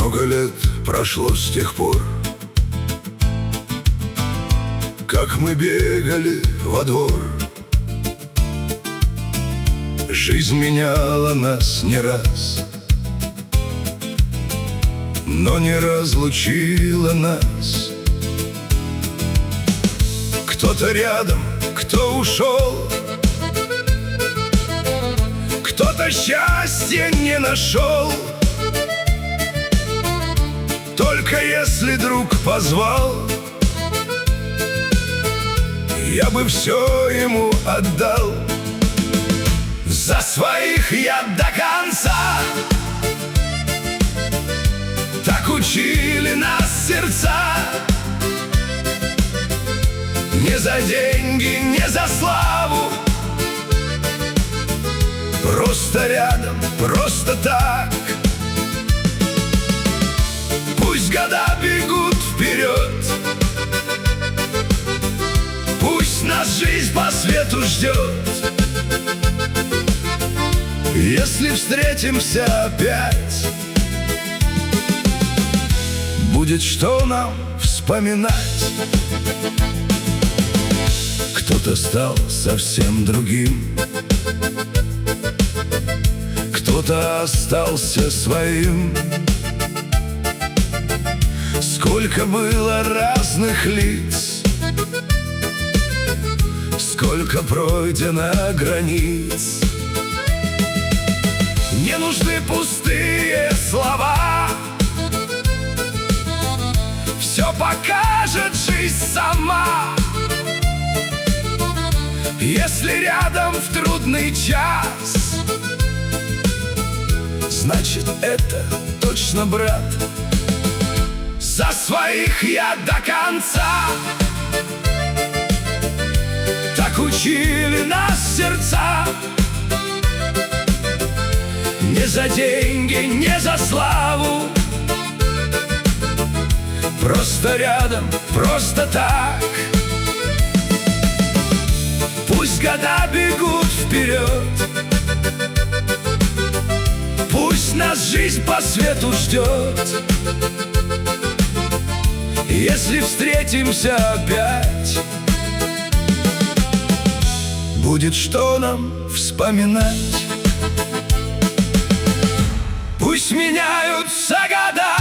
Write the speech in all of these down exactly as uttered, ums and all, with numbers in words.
Много лет прошло с тех пор, как мы бегали во двор. Жизнь меняла нас не раз, но не разлучила нас. Кто-то рядом, кто ушел, кто-то счастья не нашел. Только если друг позвал, я бы все ему отдал. За своих я до конца, так учили нас сердца. Не за деньги, не за славу, просто рядом, просто так. Пусть года бегут вперед, пусть нас жизнь по свету ждет. Если встретимся опять, будет что нам вспоминать. Кто-то стал совсем другим, кто-то остался своим. Сколько было разных лиц, сколько пройдено границ. Не нужны пустые слова, все покажет жизнь сама. Если рядом в трудный час, значит, это точно брат. За своих я до конца, так учили нас сердца. Не за деньги, не за славу, просто рядом, просто так. Пусть года бегут вперед, пусть нас жизнь по свету ждет. Если встретимся опять, будет что нам вспоминать. Пусть меняются года,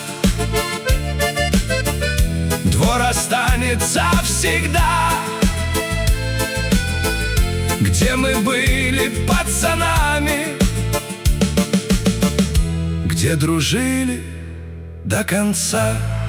двор останется всегда, где мы были пацанами, где дружили до конца.